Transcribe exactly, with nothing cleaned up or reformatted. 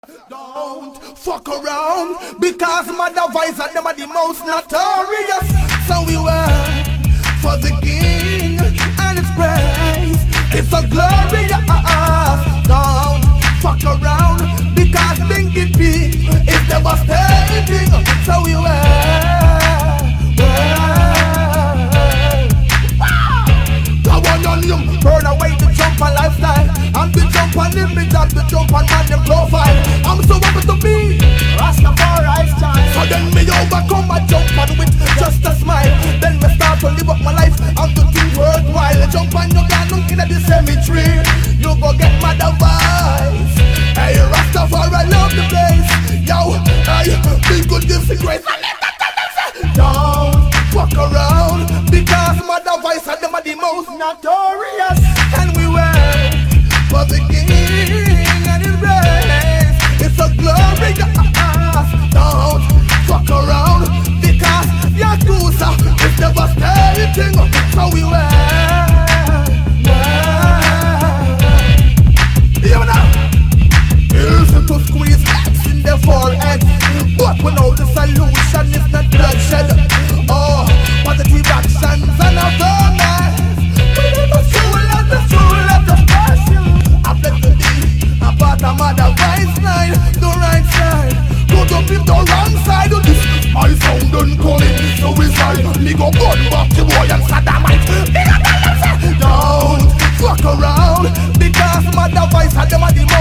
Don't fuck around, because Mother Vice and them are the most notorious. So we work for the King and His praise. It's a glorious. Don't fuck around, because thinking people is devastating. So we work, work. I want on you, burn away the jump and lifestyle. I'm the jump and image of the jump and man them profile. I'm so happy to be Rastafari's child. So then me overcome my jump and with just a smile. Then me start to live up my life and do things worthwhile. Jump and you can't look in at the cemetery. You go get Mother Vice. Hey Rastafari, love the place. Yo, hey, be good, give the grace. Don't fuck around, because Mother Vice and them are the most notorious. And we wait for the King and His race. It's a glory. Don't fuck around, because Yakuza is devastating. So we wait, wait. You know, easy to squeeze X in the forehead, but we know the solution is not bloodshed. Oh, positive actions and awareness. We need to soul and the soul of the passion. I bless the D, I part of Mother Vice line, the right side. Go to flip the wrong side of this. I sound uncalling, so we side. Me go gun back the boy and Saddamite. Me go tell them say, don't fuck around, because Mother Vice and them are the most